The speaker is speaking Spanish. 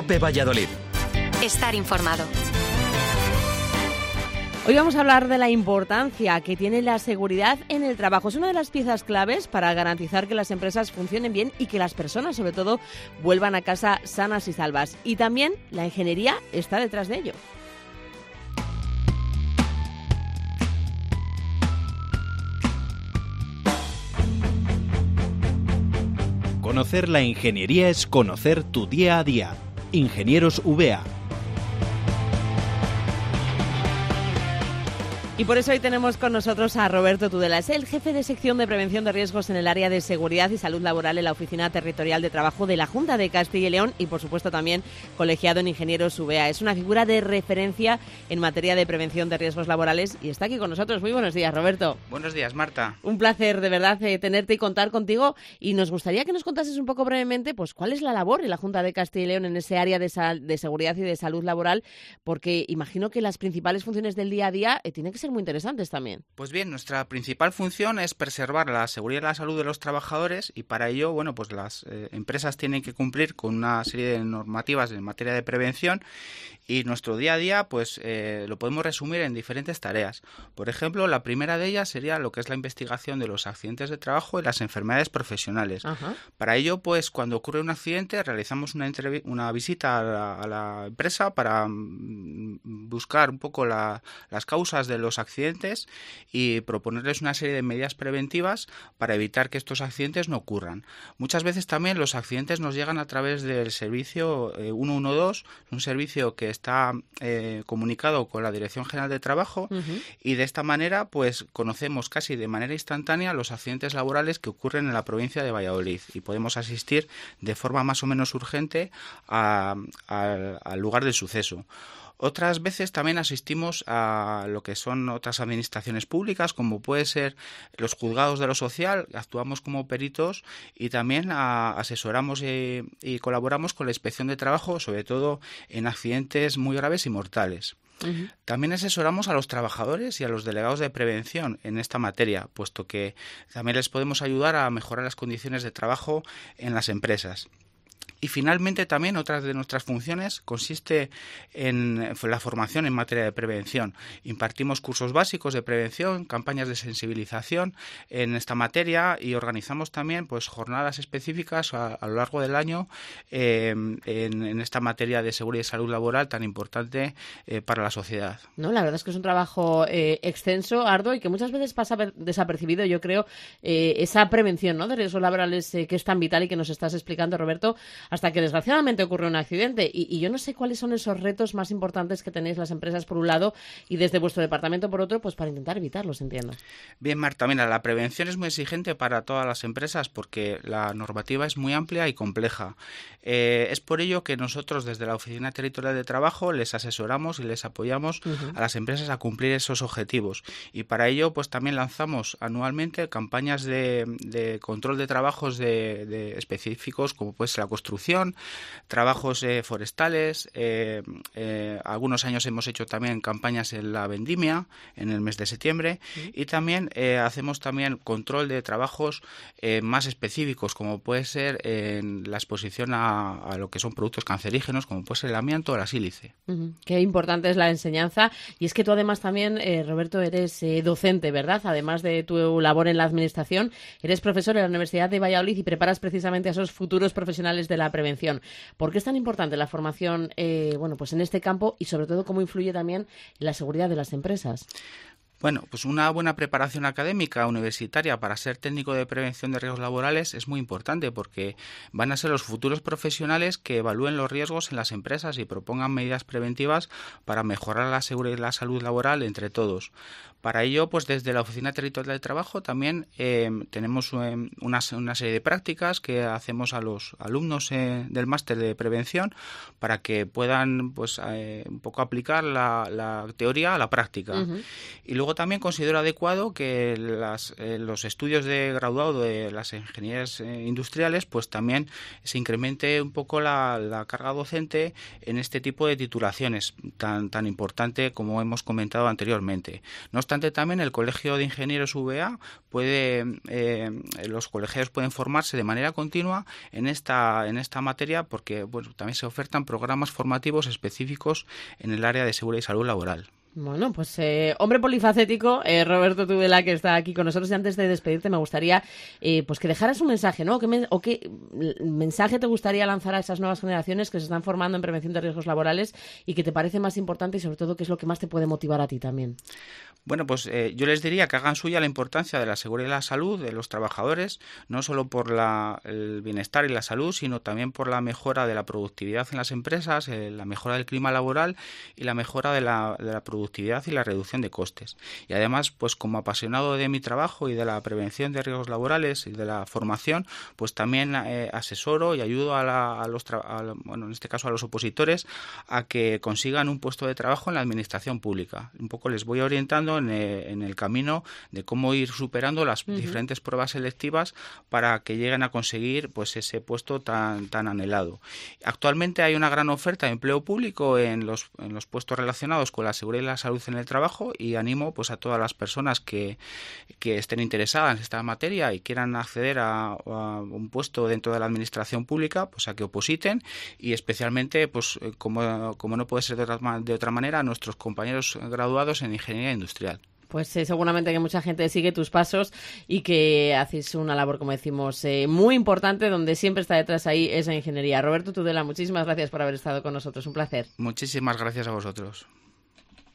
Cope Valladolid. Estar informado. Hoy vamos a hablar de la importancia que tiene la seguridad en el trabajo. Es una de las piezas claves para garantizar que las empresas funcionen bien y que las personas, sobre todo, vuelvan a casa sanas y salvas. Y también la ingeniería está detrás de ello. Conocer la ingeniería es conocer tu día a día. Ingenieros VA. Y por eso hoy tenemos con nosotros a Roberto Tudela. Es el jefe de sección de prevención de riesgos en el área de seguridad y salud laboral en la Oficina Territorial de Trabajo de la Junta de Castilla y León y, por supuesto, también colegiado en Ingenieros VA. Es una figura de referencia en materia de prevención de riesgos laborales y está aquí con nosotros. Muy buenos días, Roberto. Buenos días, Marta. Un placer, de verdad, tenerte y contar contigo. Y nos gustaría que nos contases un poco brevemente pues cuál es la labor en la Junta de Castilla y León en ese área de seguridad y de salud laboral, porque imagino que las principales funciones del día a día tienen que ser muy interesantes también. Pues bien, nuestra principal función es preservar la seguridad y la salud de los trabajadores y para ello, bueno, pues las empresas tienen que cumplir con una serie de normativas en materia de prevención y nuestro día a día, pues lo podemos resumir en diferentes tareas. Por ejemplo, la primera de ellas sería lo que es la investigación de los accidentes de trabajo y las enfermedades profesionales. Ajá. Para ello, pues cuando ocurre un accidente, realizamos una visita a la empresa para buscar un poco las causas de los accidentes y proponerles una serie de medidas preventivas para evitar que estos accidentes no ocurran. Muchas veces también los accidentes nos llegan a través del servicio 112, un servicio que está comunicado con la Dirección General de Trabajo y de esta manera pues conocemos casi de manera instantánea los accidentes laborales que ocurren en la provincia de Valladolid y podemos asistir de forma más o menos urgente al lugar del suceso. Otras veces también asistimos a lo que son otras administraciones públicas, como puede ser los juzgados de lo social, actuamos como peritos y también asesoramos y colaboramos con la Inspección de Trabajo, sobre todo en accidentes muy graves y mortales. También asesoramos a los trabajadores y a los delegados de prevención en esta materia, puesto que también les podemos ayudar a mejorar las condiciones de trabajo en las empresas. Y finalmente también otra de nuestras funciones consiste en la formación en materia de prevención. Impartimos cursos básicos de prevención, campañas de sensibilización en esta materia y organizamos también pues jornadas específicas a lo largo del año en esta materia de seguridad y salud laboral tan importante para la sociedad. No, la verdad es que es un trabajo extenso, arduo y que muchas veces pasa desapercibido, yo creo, esa prevención, ¿no?, de riesgos laborales que es tan vital y que nos estás explicando, Roberto, hasta que desgraciadamente ocurre un accidente. Y yo no sé cuáles son esos retos más importantes que tenéis las empresas por un lado y desde vuestro departamento por otro, pues para intentar evitarlos, entiendo. Bien, Marta, mira, la prevención es muy exigente para todas las empresas porque la normativa es muy amplia y compleja. Es por ello que nosotros desde la Oficina Territorial de Trabajo les asesoramos y les apoyamos a las empresas a cumplir esos objetivos. Y para ello pues también lanzamos anualmente campañas de control de trabajos de específicos como puede ser la construcción, trabajos forestales, algunos años hemos hecho también campañas en la vendimia en el mes de septiembre y también hacemos también control de trabajos más específicos como puede ser en la exposición a lo que son productos cancerígenos como puede ser el amianto o la sílice. Qué importante es la enseñanza y es que tú además también, Roberto, eres docente, ¿verdad? Además de tu labor en la administración, eres profesor en la Universidad de Valladolid y preparas precisamente a esos futuros profesionales de la prevención. ¿Por qué es tan importante la formación pues en este campo y sobre todo cómo influye también en la seguridad de las empresas? Bueno, pues una buena preparación académica universitaria para ser técnico de prevención de riesgos laborales es muy importante porque van a ser los futuros profesionales que evalúen los riesgos en las empresas y propongan medidas preventivas para mejorar la seguridad y la salud laboral entre todos. Para ello, pues desde la Oficina Territorial de Trabajo también tenemos una serie de prácticas que hacemos a los alumnos del máster de prevención para que puedan pues un poco aplicar la teoría a la práctica. Y luego luego también considero adecuado que los estudios de graduado de las ingenierías industriales pues también se incremente un poco la carga docente en este tipo de titulaciones tan importante como hemos comentado anteriormente. No obstante, también el Colegio de Ingenieros VA los colegiados pueden formarse de manera continua en esta materia porque bueno, también se ofertan programas formativos específicos en el área de seguridad y salud laboral. Bueno, pues hombre polifacético, Roberto Tudela, que está aquí con nosotros. Y antes de despedirte me gustaría pues que dejaras un mensaje, ¿no? ¿Qué mensaje te gustaría lanzar a esas nuevas generaciones que se están formando en prevención de riesgos laborales y que te parece más importante y sobre todo qué es lo que más te puede motivar a ti también? Bueno, pues yo les diría que hagan suya la importancia de la seguridad y la salud de los trabajadores, no solo por el bienestar y la salud, sino también por la mejora de la productividad en las empresas, la mejora del clima laboral y la mejora de la productividad y la reducción de costes. Y además, pues como apasionado de mi trabajo y de la prevención de riesgos laborales y de la formación, pues también asesoro y ayudo en este caso a los opositores a que consigan un puesto de trabajo en la administración pública. Un poco les voy orientando en el camino de cómo ir superando las diferentes pruebas selectivas para que lleguen a conseguir pues ese puesto tan anhelado. Actualmente hay una gran oferta de empleo público en los puestos relacionados con la seguridad y la salud en el trabajo y animo pues a todas las personas que estén interesadas en esta materia y quieran acceder a un puesto dentro de la administración pública pues a que opositen y especialmente pues como no puede ser de otra manera a nuestros compañeros graduados en ingeniería industrial. Pues seguramente que mucha gente sigue tus pasos y que haces una labor, como decimos, muy importante, donde siempre está detrás ahí esa ingeniería. Roberto Tudela, muchísimas gracias por haber estado con nosotros. Un placer. Muchísimas gracias a vosotros.